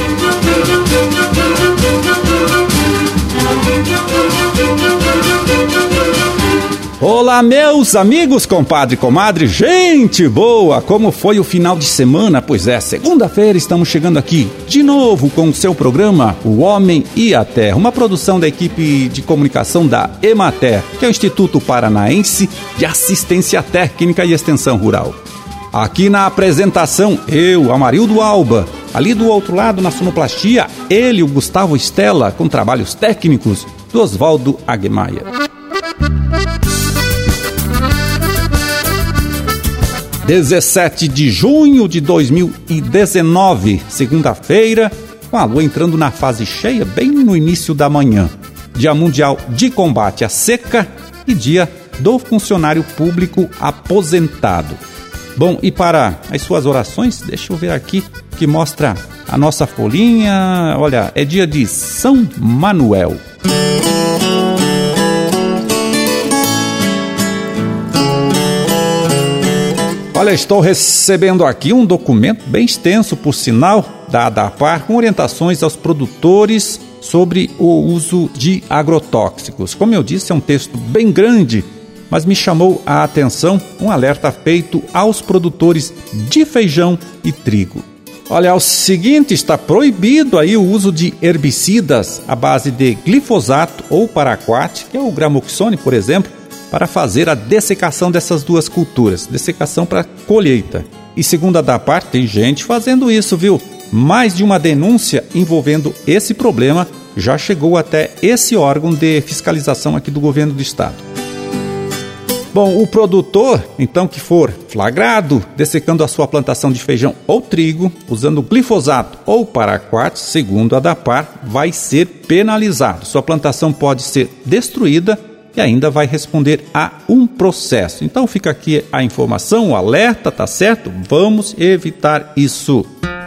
Olá, meus amigos, compadre e comadre, gente boa! Como foi o final de semana? Pois é, segunda-feira estamos chegando aqui de novo com o seu programa O Homem e a Terra, uma produção da equipe de comunicação da Emater, que é o Instituto Paranaense de Assistência Técnica e Extensão Rural. Aqui na apresentação, eu, Amarildo Alba, ali do outro lado na sonoplastia, ele, o Gustavo Estela, com trabalhos técnicos do Oswaldo Aguemaia. 17 de junho de 2019, segunda-feira, com a lua entrando na fase cheia bem no início da manhã. Dia Mundial de Combate à Seca e Dia do Funcionário Público Aposentado. Bom, e para as suas orações, deixa eu ver aqui que mostra a nossa folhinha. Olha, é dia de São Manuel. Olha, estou recebendo aqui um documento bem extenso, por sinal, da ADAPAR, com orientações aos produtores sobre o uso de agrotóxicos. Como eu disse, é um texto bem grande, mas me chamou a atenção um alerta feito aos produtores de feijão e trigo. Olha, é o seguinte, está proibido aí o uso de herbicidas à base de glifosato ou paraquat, que é o gramoxone, por exemplo, para fazer a dessecação dessas duas culturas, dessecação para colheita. E segundo a ADAPAR, tem gente fazendo isso, viu? Mais de uma denúncia envolvendo esse problema já chegou até esse órgão de fiscalização aqui do governo do estado. Bom, o produtor, então, que for flagrado dessecando a sua plantação de feijão ou trigo, usando glifosato ou paraquat, segundo a ADAPAR, vai ser penalizado. Sua plantação pode ser destruída e ainda vai responder a um processo. Então fica aqui a informação, o alerta, tá certo? Vamos evitar isso.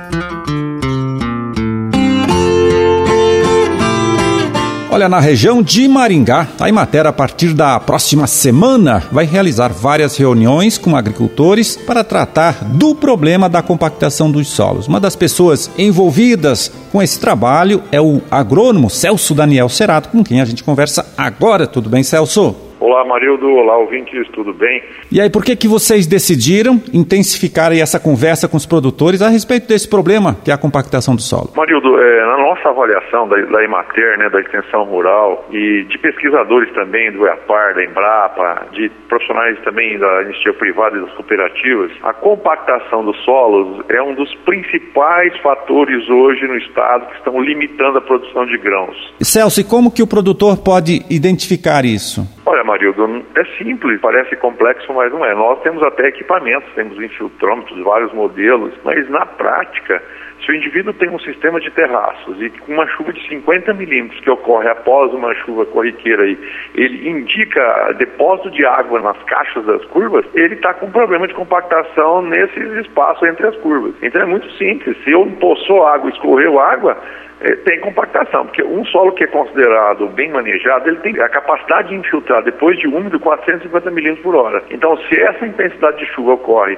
Olha, na região de Maringá, a Emater, a partir da próxima semana, vai realizar várias reuniões com agricultores para tratar do problema da compactação dos solos. Uma das pessoas envolvidas com esse trabalho é o agrônomo Celso Daniel Cerato, com quem a gente conversa agora. Tudo bem, Celso? Olá, Amarildo. Olá, ouvintes. Tudo bem? E aí, por que vocês decidiram intensificar aí essa conversa com os produtores a respeito desse problema, que é a compactação do solo? Amarildo, na nossa avaliação da Emater, né, da Extensão Rural, e de pesquisadores também do EAPAR, da Embrapa, de profissionais também da iniciativa privada e das cooperativas, a compactação dos solos é um dos principais fatores hoje no estado que estão limitando a produção de grãos. Celso, e como que o produtor pode identificar isso? Olha, Amarildo, é simples, parece complexo, mas não é. Nós temos até equipamentos, temos infiltrômetros, vários modelos, mas na prática, se o indivíduo tem um sistema de terraços e com uma chuva de 50 milímetros que ocorre após uma chuva corriqueira aí, ele indica depósito de água nas caixas das curvas, ele está com problema de compactação nesses espaços entre as curvas. Então é muito simples, se eu empoçou água, escorreu água, tem compactação, porque um solo que é considerado bem manejado, ele tem a capacidade de infiltrar depois de úmido 450 milímetros por hora. Então, se essa intensidade de chuva ocorre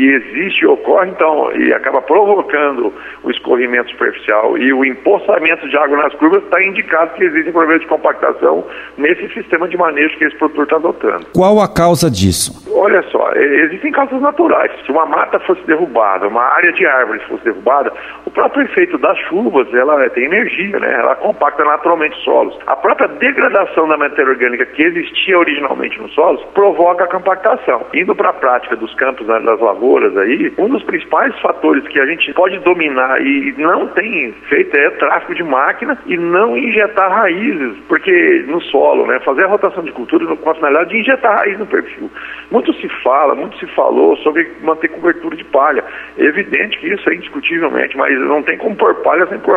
e ocorre, então, e acaba provocando o escorrimento superficial e o empoçamento de água nas curvas, está indicado que existe problema de compactação nesse sistema de manejo que esse produtor está adotando. Qual a causa disso? Olha só, existem causas naturais. Se uma mata fosse derrubada, uma área de árvores fosse derrubada, o próprio efeito das chuvas, ela tem energia, né? Ela compacta naturalmente os solos. A própria degradação da matéria orgânica que existia originalmente nos solos provoca a compactação. Indo para a prática dos campos, das lavouras aí, um dos principais fatores que a gente pode dominar e não tem feito é o tráfego de máquina e não injetar raízes, porque no solo, né, fazer a rotação de cultura com a finalidade de injetar raiz no perfil. Muito se falou sobre manter cobertura de palha. É evidente que isso é indiscutivelmente, mas não tem como pôr palha sem pôr raiz. Na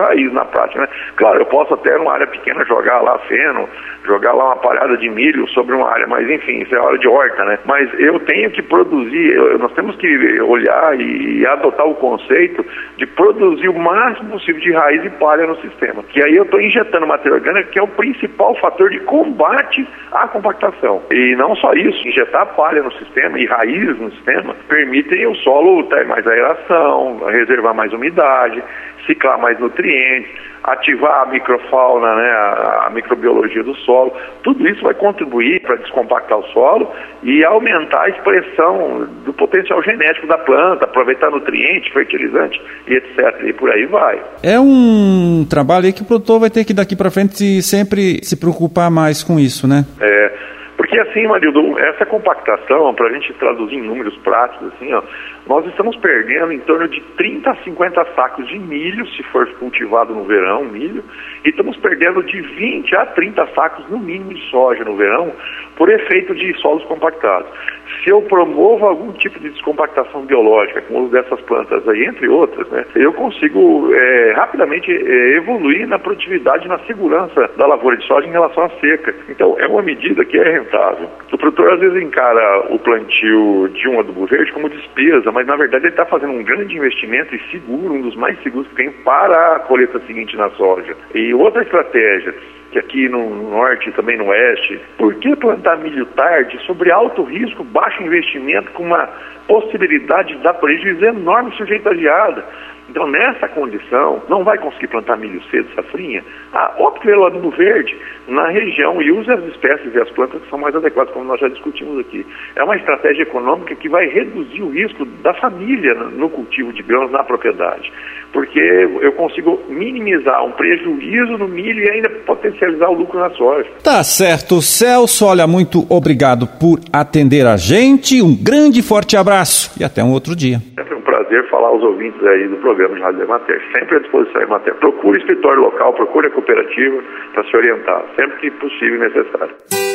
prática, né? Claro, eu posso até numa área pequena jogar lá feno, jogar lá uma palhada de milho sobre uma área, mas enfim, isso é hora de horta, né? Mas eu tenho que produzir, nós temos que olhar e adotar o conceito de produzir o máximo possível de raiz e palha no sistema. Que aí eu estou injetando matéria orgânica, que é o principal fator de combate à compactação. E não só isso, injetar palha no sistema e raiz no sistema permitem o solo ter mais aeração, reservar mais umidade, ciclar mais nutrientes, ativar a microfauna, né, a microbiologia do solo. Tudo isso vai contribuir para descompactar o solo e aumentar a expressão do potencial genético da planta, aproveitar nutrientes, fertilizantes e etc. E por aí vai. É um trabalho aí que o produtor vai ter que daqui para frente sempre se preocupar mais com isso, né? Porque assim, Marildo, essa compactação, para a gente traduzir em números práticos, assim, ó, nós estamos perdendo em torno de 30 a 50 sacos de milho, se for cultivado no verão, milho, e estamos perdendo de 20 a 30 sacos no mínimo de soja no verão, por efeito de solos compactados. Se eu promovo algum tipo de descompactação biológica com o uso dessas plantas aí, entre outras, né, eu consigo rapidamente evoluir na produtividade e na segurança da lavoura de soja em relação à seca. Então, é uma medida que é rentável. O produtor, às vezes, encara o plantio de um adubo verde como despesa, mas, na verdade, ele está fazendo um grande investimento e seguro, um dos mais seguros que tem para a colheita seguinte na soja. E outra estratégia, que aqui no norte e também no oeste, por que plantar milho tarde, sobre alto risco, baixo investimento, com uma possibilidade de dar prejuízo enorme sujeito à geada? Então, nessa condição, não vai conseguir plantar milho cedo, safrinha, opte pelo adubo verde na região e use as espécies e as plantas que são mais adequadas, como nós já discutimos aqui. É uma estratégia econômica que vai reduzir o risco da família no cultivo de grãos na propriedade, porque eu consigo minimizar um prejuízo no milho e ainda potencializar o lucro na soja. Tá certo, Celso, olha, muito obrigado por atender a gente, um grande e forte abraço e até um outro dia. Sempre um prazer falar aos ouvintes aí do programa de Rádio Emater, sempre à disposição, Emater. Procure o escritório local, procure a cooperativa para se orientar, sempre que possível e necessário.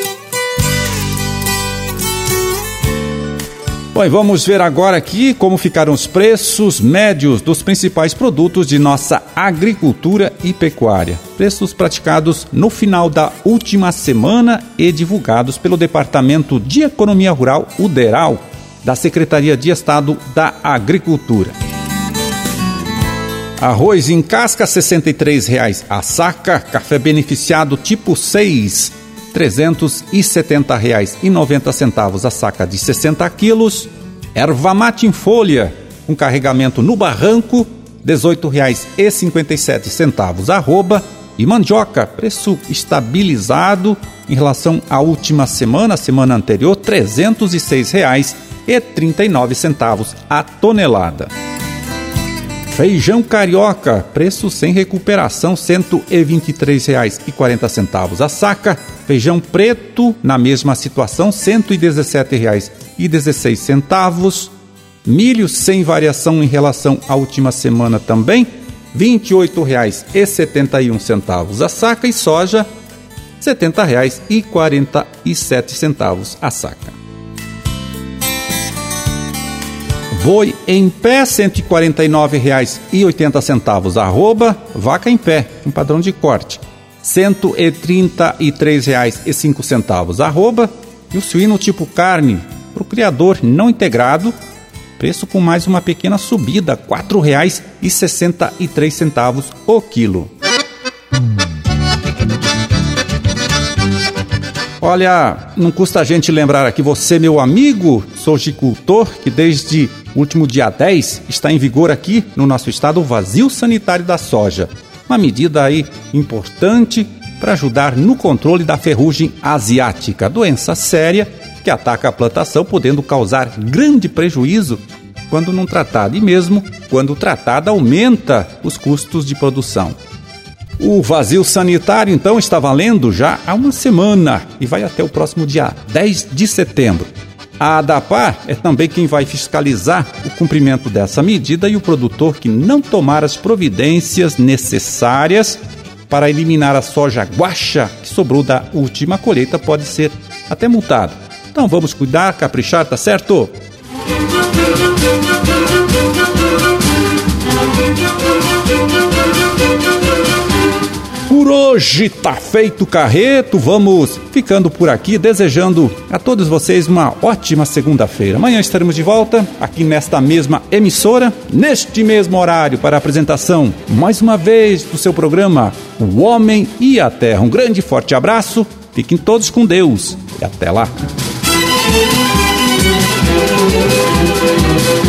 Bom, e vamos ver agora aqui como ficaram os preços médios dos principais produtos de nossa agricultura e pecuária. Preços praticados no final da última semana e divulgados pelo Departamento de Economia Rural, o DERAL, da Secretaria de Estado da Agricultura. Arroz em casca, R$ 63,00 a saca. Café beneficiado tipo 6, R$ 370,90 a saca de 60 quilos. Erva mate em folha, com carregamento no barranco, R$ 18,57 a arroba. E mandioca, preço estabilizado em relação à última semana, a semana anterior, R$ 306,39 a tonelada. Feijão carioca, preço sem recuperação, R$ 123,40 a saca. Feijão preto, na mesma situação, R$ 117,16. Milho sem variação em relação à última semana também, R$ 28,71 a saca. E soja, R$ 70,47 a saca. Boi em pé, R$ 149,80 a arroba. Vaca em pé, um padrão de corte, R$ 133,05 a arroba. E o suíno tipo carne, para o criador não integrado, preço com mais uma pequena subida, R$ 4,63 o quilo. Olha, não custa a gente lembrar aqui, você, meu amigo sojicultor, que desde o último dia 10 está em vigor aqui no nosso estado o vazio sanitário da soja. Uma medida aí importante para ajudar no controle da ferrugem asiática, doença séria que ataca a plantação, podendo causar grande prejuízo quando não tratada, e mesmo quando tratada aumenta os custos de produção. O vazio sanitário, então, está valendo já há uma semana e vai até o próximo dia 10 de setembro. A ADAPAR é também quem vai fiscalizar o cumprimento dessa medida, e o produtor que não tomar as providências necessárias para eliminar a soja guaxa que sobrou da última colheita pode ser até multado. Então vamos cuidar, caprichar, tá certo? Por hoje tá feito o carreto, vamos ficando por aqui, desejando a todos vocês uma ótima segunda-feira. Amanhã estaremos de volta aqui nesta mesma emissora, neste mesmo horário, para a apresentação, mais uma vez, do seu programa O Homem e a Terra. Um grande e forte abraço, fiquem todos com Deus e até lá.